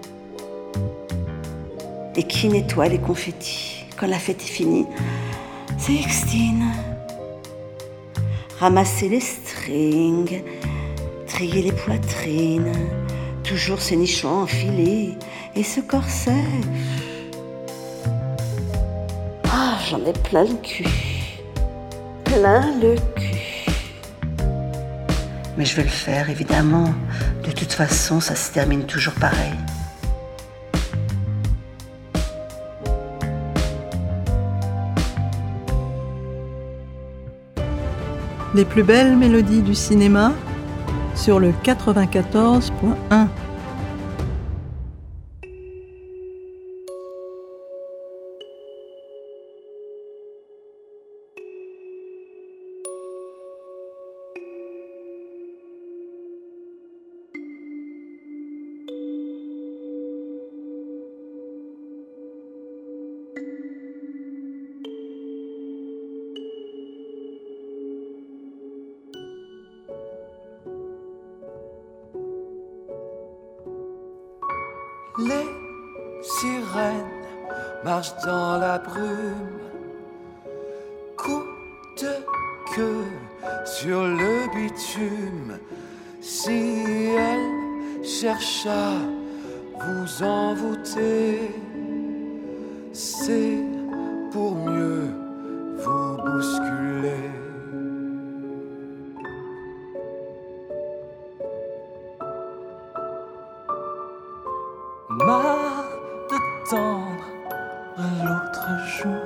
Et qui nettoie les confettis quand la fête est finie? C'est Extine. Ramasser les strings, trier les poitrines, toujours ces nichons enfilés et ce corset. Ah, j'en ai plein le cul. Plein le cul. Mais je vais le faire, évidemment. De toute façon, ça se termine toujours pareil. Les plus belles mélodies du cinéma sur le quatre-vingt-quatorze point un. Les sirènes marchent dans la brume, coup de queue sur le bitume. Si elle cherche à vous envoûter, c'est pour mieux vous bousculer. Ma joue.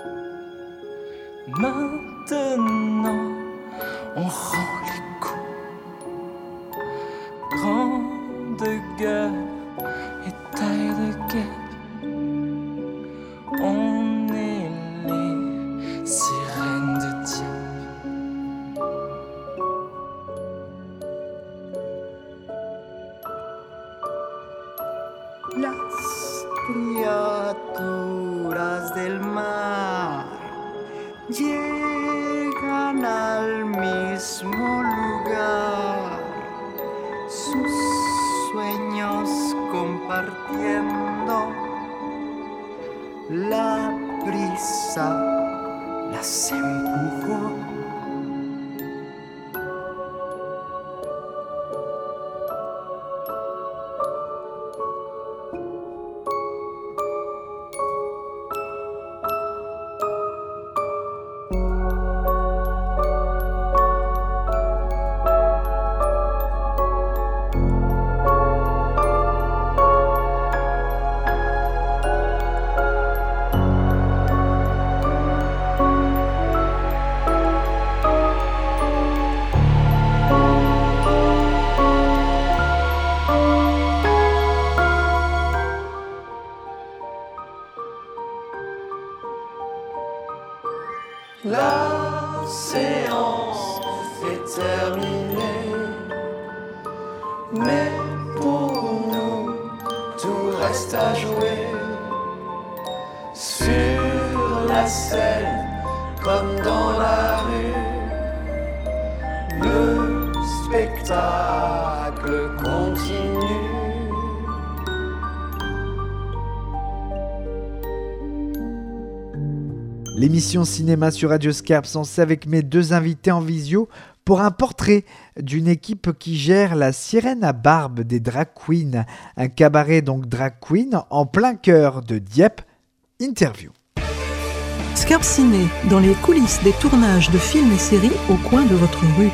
Maintenant, on rend les coups. Grande gueule et taille de guêpe, on est les sirènes de Dieppe. Las criaturas del mar llegan al mismo lugar, sus sueños compartiendo. La brisa las empujó. La séance est terminée, mais pour nous, tout reste à jouer. Sur la scène, comme dans la rue, le spectacle continue. L'émission cinéma sur Radio Scarps, on s'est avec mes deux invités en visio pour un portrait d'une équipe qui gère la Sirène à barbe des drag queens, un cabaret donc drag queen en plein cœur de Dieppe. Interview. Scarps Ciné, dans les coulisses des tournages de films et séries au coin de votre rue.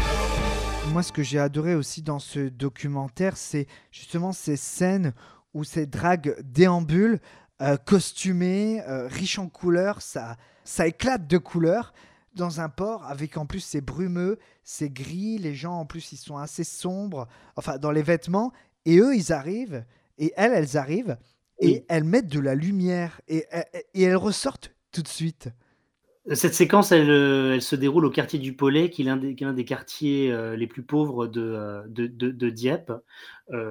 Moi, ce que j'ai adoré aussi dans ce documentaire, c'est justement ces scènes où ces drags déambulent, Euh, costumé, euh, riche en couleurs, ça, ça éclate de couleurs dans un port avec en plus c'est brumeux, c'est gris, les gens en plus ils sont assez sombres, enfin dans les vêtements, et eux ils arrivent, et elles elles arrivent, et Oui. elles mettent de la lumière, et, et, et elles ressortent tout de suite. Cette séquence, elle, euh, elle se déroule au quartier du Pollet, qui est l'un des, qui est l'un des quartiers euh, les plus pauvres de, euh, de, de, de Dieppe, euh,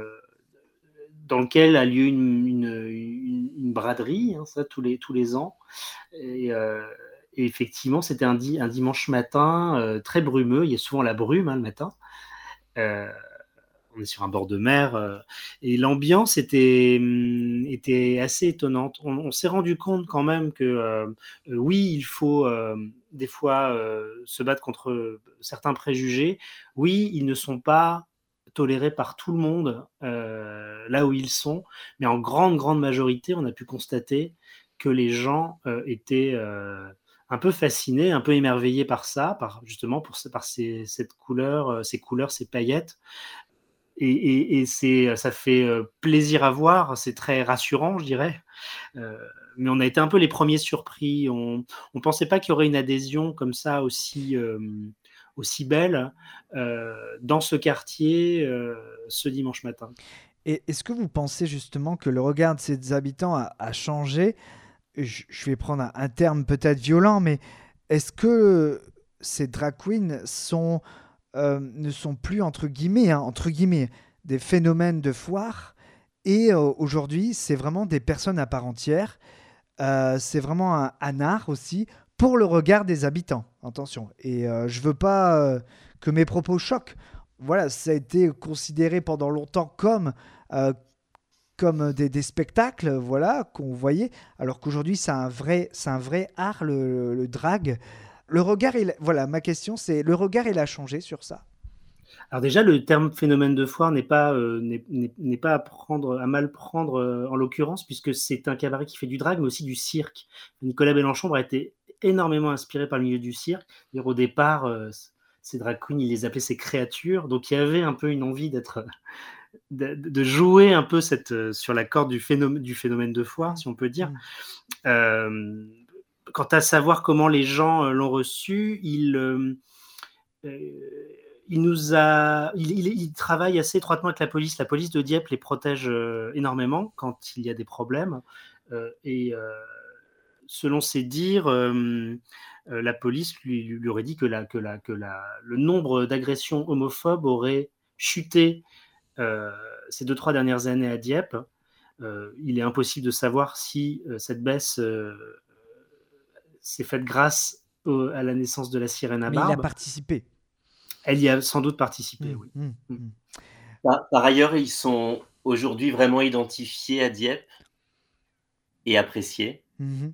dans lequel a lieu une, une, une, une braderie, hein, ça, tous les, tous les ans. Et, euh, et effectivement, c'était un, di- un dimanche matin euh, très brumeux. Il y a souvent la brume hein, le matin. Euh, on est sur un bord de mer. euh, et l'ambiance était, hum, était assez étonnante. On, on s'est rendu compte quand même que, euh, euh, oui, il faut euh, des fois euh, se battre contre certains préjugés. Oui, ils ne sont pas tolérés par tout le monde euh, là où ils sont, mais en grande, grande majorité, on a pu constater que les gens euh, étaient euh, un peu fascinés, un peu émerveillés par ça, par, justement pour, ce- par ces, cette couleur, euh, ces couleurs, ces paillettes. Et, et, et c'est, ça fait euh, plaisir à voir, c'est très rassurant, je dirais. Euh, mais on a été un peu les premiers surpris. On ne pensait pas qu'il y aurait une adhésion comme ça aussi, euh, aussi belle euh, dans ce quartier euh, ce dimanche matin. Et est-ce que vous pensez justement que le regard de ces habitants a, a changé? je, je vais prendre un, un terme peut-être violent, mais est-ce que ces drag queens sont, euh, ne sont plus, entre guillemets, hein, entre guillemets, des phénomènes de foire et euh, aujourd'hui, c'est vraiment des personnes à part entière. Euh, c'est vraiment un, un art aussi pour le regard des habitants. Attention. Et euh, je veux pas euh, que mes propos choquent. Voilà, ça a été considéré pendant longtemps comme, euh, comme des, des spectacles, voilà, qu'on voyait, alors qu'aujourd'hui, c'est un vrai, c'est un vrai art, le, le drag. Le regard, il, voilà, ma question, c'est le regard, il a changé sur ça. Alors déjà, le terme phénomène de foire n'est pas, euh, n'est, n'est, n'est pas à, prendre, à mal prendre euh, en l'occurrence, puisque c'est un cabaret qui fait du drag, mais aussi du cirque. Nicolas Bellanchambre a été énormément inspiré par le milieu du cirque. Au départ, euh, ces drag queens, il les appelait ses créatures, donc il y avait un peu une envie d'être, de, de jouer un peu cette, euh, sur la corde du phénomène, du phénomène de foire, si on peut dire. Mmh. Euh, quant à savoir comment les gens euh, l'ont reçu, il, euh, euh, il nous a, il, il, il travaille assez étroitement avec la police. La police de Dieppe les protège euh, énormément quand il y a des problèmes. Euh, et euh, selon ses dires, euh, euh, la police lui, lui aurait dit que, la, que, la, que la, le nombre d'agressions homophobes aurait chuté euh, ces deux, trois dernières années à Dieppe. Euh, il est impossible de savoir si euh, cette baisse euh, s'est faite grâce au, à la naissance de la sirène à barbe. Mais il a participé. Elle y a sans doute participé, mmh, oui. Mmh, mmh. Par, par ailleurs, ils sont aujourd'hui vraiment identifiés à Dieppe et appréciés. Mmh.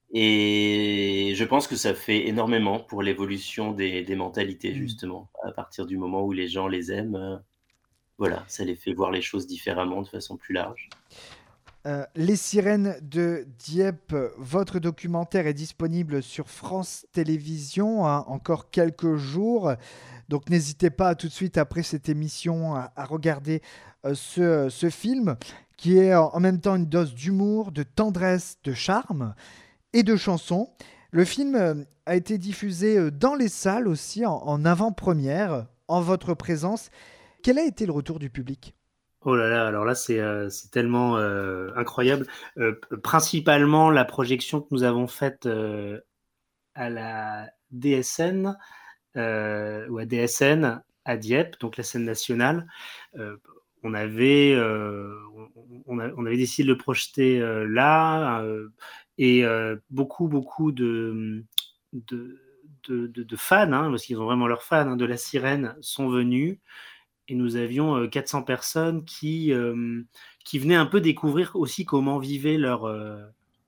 Et je pense que ça fait énormément pour l'évolution des, des mentalités, justement. Mmh. À partir du moment où les gens les aiment, euh, voilà, ça les fait voir les choses différemment, de façon plus large. Euh, Les Sirènes de Dieppe, votre documentaire est disponible sur France Télévisions, hein, encore quelques jours. Donc n'hésitez pas tout de suite après cette émission à, à regarder euh, ce, ce film qui est en même temps une dose d'humour, de tendresse, de charme et de chansons. Le film euh, a été diffusé euh, dans les salles aussi en, en avant-première, en votre présence. Quel a été le retour du public ? Oh là là, alors là, c'est, euh, c'est tellement euh, incroyable. Euh, principalement, la projection que nous avons faite euh, à la D S N, euh, ou à D S N, à Dieppe, donc la scène nationale, euh, on, avait, euh, on, on, a, on avait décidé de le projeter euh, là, euh, et euh, beaucoup, beaucoup de, de, de, de, de fans, hein, parce qu'ils ont vraiment leurs fans, hein, de la sirène, sont venus. Et nous avions quatre cents personnes qui, euh, qui venaient un peu découvrir aussi comment vivait leur, euh,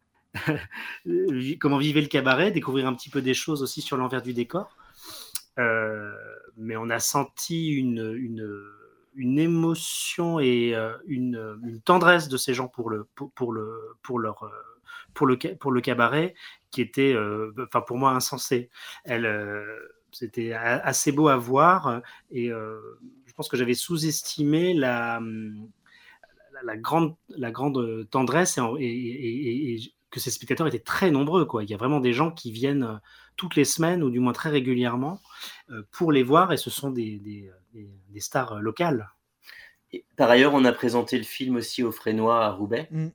comment vivait le cabaret, découvrir un petit peu des choses aussi sur l'envers du décor. Euh, mais on a senti une, une, une émotion et euh, une, une tendresse de ces gens pour le, pour, pour le, pour leur, pour le, pour le cabaret qui était, euh, enfin pour moi, insensé. Elle, euh, c'était assez beau à voir et euh, je pense que j'avais sous-estimé la, la, la, grande, la grande tendresse et, et, et, et que ces spectateurs étaient très nombreux, quoi. Il y a vraiment des gens qui viennent toutes les semaines ou du moins très régulièrement pour les voir et ce sont des, des, des, des stars locales. Et par ailleurs, on a présenté le film aussi au Frénois à Roubaix. Mm.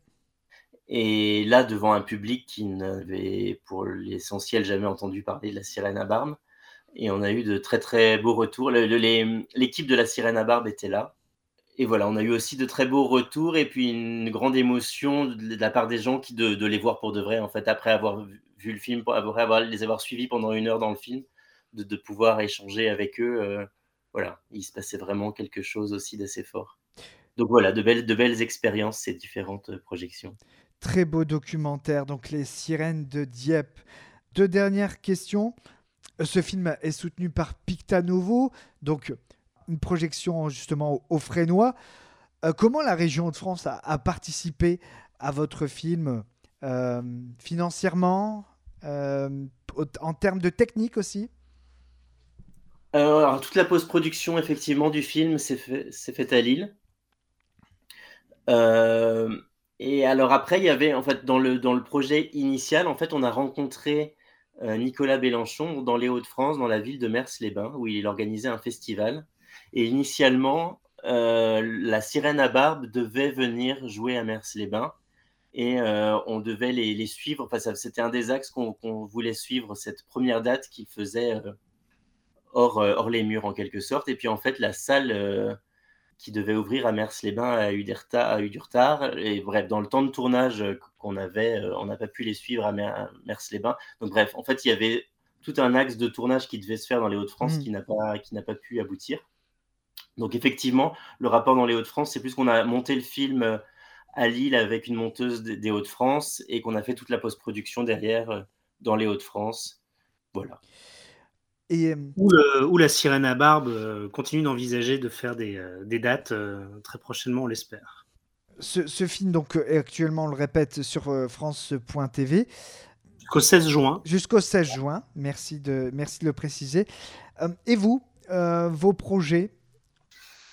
Et là, devant un public qui n'avait pour l'essentiel jamais entendu parler de la sirène à barbe. Et on a eu de très très beaux retours. Le, le, les, l'équipe de la sirène à barbe était là. Et voilà, on a eu aussi de très beaux retours et puis une grande émotion de la part des gens qui de, de les voir pour de vrai, en fait, après avoir vu le film, après avoir, les avoir suivis pendant une heure dans le film, de, de pouvoir échanger avec eux. Euh, voilà, il se passait vraiment quelque chose aussi d'assez fort. Donc voilà, de belles, de belles expériences, ces différentes projections. Très beau documentaire, donc Les Sirènes de Dieppe. Deux dernières questions. Ce film est soutenu par Picta Novo, donc une projection justement au, au Frénois. Euh, comment la région de France a, a participé à votre film euh, financièrement, euh, en termes de technique aussi ? euh, alors, toute la post-production effectivement du film s'est fait, s'est faite à Lille. Euh, et alors après, il y avait en fait dans le, dans le projet initial, en fait, on a rencontré Nicolas Bélenchon dans les Hauts-de-France, dans la ville de Mers-les-Bains, où il organisait un festival. Et initialement, euh, la sirène à barbe devait venir jouer à Mers-les-Bains et euh, on devait les, les suivre. Enfin, ça, c'était un des axes qu'on, qu'on voulait suivre, cette première date qu'il faisait euh, hors, euh, hors les murs en quelque sorte. Et puis en fait, la salle euh, qui devait ouvrir à Mers-les-Bains a eu, des retards, a eu du retard. Et bref, dans le temps de tournage qu'on avait, on n'a pas pu les suivre à Mers-les-Bains. Donc bref, en fait, il y avait tout un axe de tournage qui devait se faire dans les Hauts-de-France mmh. qui n'a pas, qui n'a pas pu aboutir. Donc effectivement, le rapport dans les Hauts-de-France, c'est plus qu'on a monté le film à Lille avec une monteuse des Hauts-de-France et qu'on a fait toute la post-production derrière dans les Hauts-de-France. Voilà. Et, euh... où, le, où la sirène à barbe euh, continue d'envisager de faire des, euh, des dates euh, très prochainement, on l'espère. Ce, ce film, donc, est actuellement, on le répète, sur euh, France point T V. Jusqu'au seize juin. Jusqu'au seize juin, merci de, merci de le préciser. Euh, et vous, euh, vos projets ?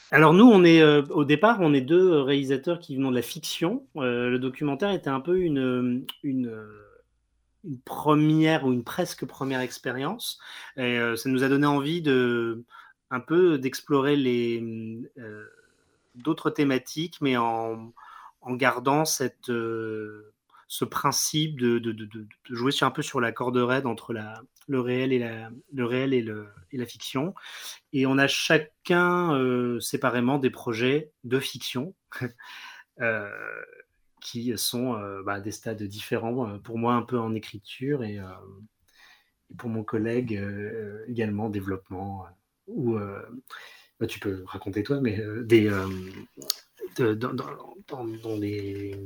Alors nous, on est euh, au départ, on est deux réalisateurs qui venons de la fiction. Euh, le documentaire était un peu une, une, une première ou une presque première expérience. Et euh, ça nous a donné envie de un peu d'explorer les euh, d'autres thématiques, mais en, en gardant cette, euh, ce principe de, de, de, de jouer sur, un peu sur la corde raide entre la, le réel, et la, le réel et, le, et la fiction. Et on a chacun euh, séparément des projets de fiction euh, qui sont euh, bah, des stades différents. Pour moi, un peu en écriture et, euh, et pour mon collègue euh, également développement. Ou euh, bah, tu peux raconter toi, mais euh, des euh, de, dans, dans, dans, dans les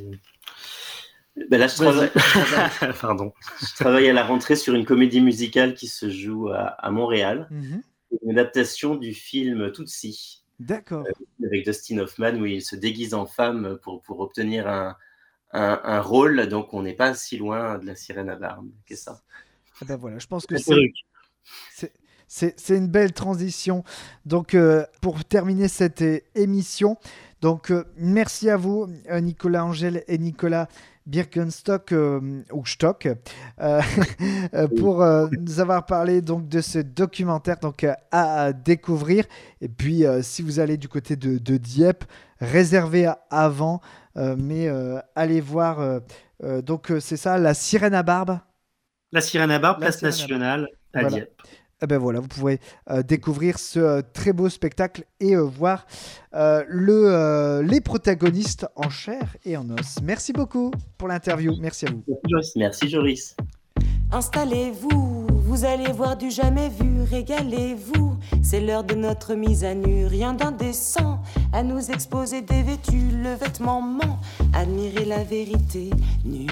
ben là, je travaille, Pardon. je travaille à la rentrée sur une comédie musicale qui se joue à, à Montréal, mm-hmm. une adaptation du film Tootsie. D'accord. Euh, avec Dustin Hoffman, où il se déguise en femme pour, pour obtenir un, un, un rôle. Donc, on n'est pas si loin de la sirène à barbe. Qu'est-ce que ça? Ah ben voilà, je pense que c'est, c'est, c'est, c'est une belle transition. Donc, euh, pour terminer cette é- émission, donc euh, merci à vous, euh, Nicolas Angel et Nicolas Birkenstock euh, ou Stock euh, pour euh, nous avoir parlé donc de ce documentaire donc euh, à, à découvrir. Et puis euh, si vous allez du côté de, de Dieppe, réservez à, avant, euh, mais euh, allez voir. Euh, euh, donc euh, c'est ça, la sirène à barbe. La sirène à barbe, La place sirène à nationale à, Voilà. Dieppe. Eh ben voilà, vous pouvez euh, découvrir ce euh, très beau spectacle et euh, voir euh, le, euh, les protagonistes en chair et en os. Merci beaucoup pour l'interview. Merci à vous. Merci Joris. Installez-vous, vous allez voir du jamais vu, régalez-vous. C'est l'heure de notre mise à nu, rien d'indécent à nous exposer dévêtus, le vêtement ment. Admirez la vérité nue,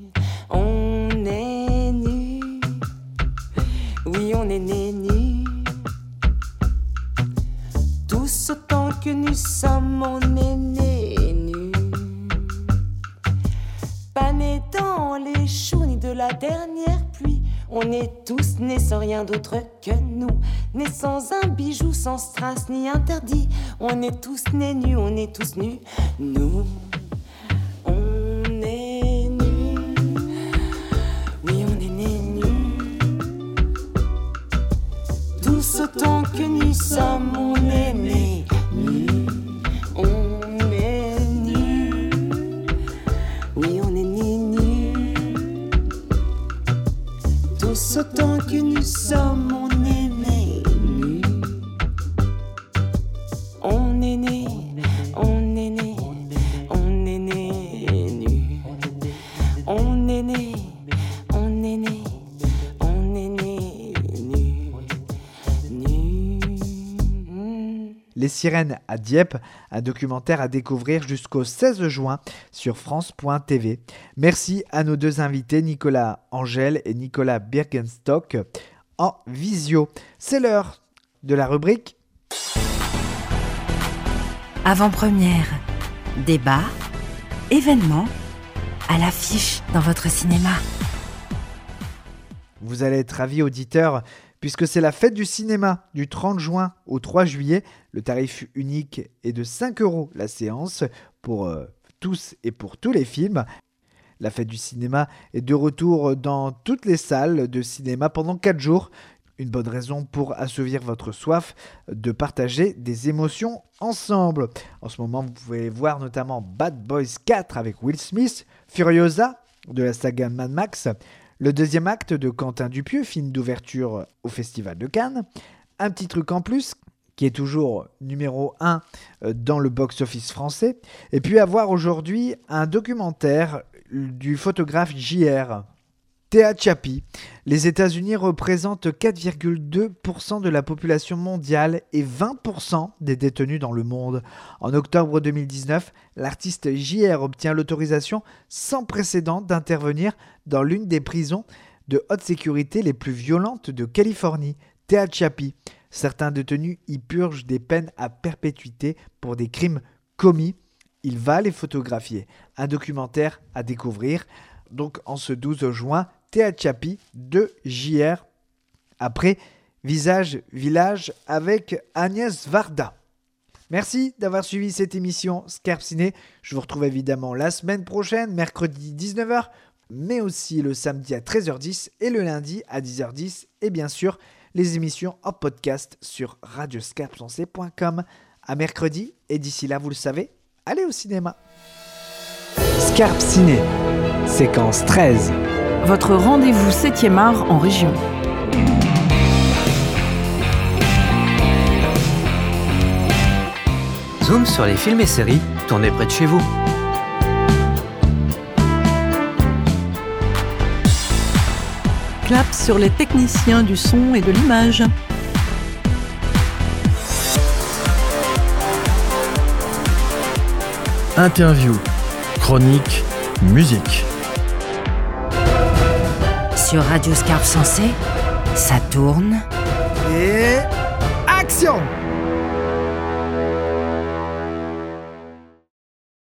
on est nu. Oui, on est nés nus. Tous autant que nous sommes, on est nés nus. Pas nés dans les choux ni de la dernière pluie. On est tous nés sans rien d'autre que nous. Nés sans un bijou, sans strass ni interdit. On est tous nés nus, on est tous nus. Nous, on est nus. Oui, on est nés nus. Tous autant que nous sommes, on est nés nus. On est nus. Oui, on est nés nus. Tous autant que nous sommes, on est nés nus. On est nés, on est nés, on est nés nus. On est nés, on est nés, on est nés nus. Les sirènes à Dieppe, un documentaire à découvrir jusqu'au seize juin sur France point T V. Merci à nos deux invités, Nicolas Angel et Nicolas Birkenstock, en visio. C'est l'heure de la rubrique Avant-première, débat, événements, à l'affiche dans votre cinéma. Vous allez être ravis, auditeurs, puisque c'est la fête du cinéma du trente juin au trois juillet. Le tarif unique est de cinq euros la séance pour euh, tous et pour tous les films. La fête du cinéma est de retour dans toutes les salles de cinéma pendant quatre jours. Une bonne raison pour assouvir votre soif de partager des émotions ensemble. En ce moment, vous pouvez voir notamment Bad Boys quatre avec Will Smith, Furiosa de la saga Mad Max, le deuxième acte de Quentin Dupieux, film d'ouverture au Festival de Cannes, Un petit truc en plus, qui est toujours numéro un dans le box-office français, et puis avoir aujourd'hui un documentaire du photographe J R. Tehachapi. Les États-Unis représentent quatre virgule deux pour cent de la population mondiale et vingt pour cent des détenus dans le monde. En octobre deux mille dix-neuf, l'artiste J R obtient l'autorisation sans précédent d'intervenir dans l'une des prisons de haute sécurité les plus violentes de Californie, Tehachapi. Certains détenus y purgent des peines à perpétuité pour des crimes commis. Il va les photographier. Un documentaire à découvrir. Donc en ce douze juin, Tehachapi de J R. Après, Visage Village avec Agnès Varda. Merci d'avoir suivi cette émission Scarpe Ciné. Je vous retrouve évidemment la semaine prochaine, mercredi dix-neuf heures, mais aussi le samedi à treize heures dix et le lundi à dix heures dix. Et bien sûr, les émissions en podcast sur radio scarpe sensé point com. À mercredi, et d'ici là, vous le savez, allez au cinéma. Scarpe Ciné, séquence treize. Votre rendez-vous septième art en région. Zoom sur les films et séries tournés près de chez vous. Clap sur les techniciens du son et de l'image. Interview, chronique, musique. Sur Radio Scarpe Sensé, ça tourne. Et action!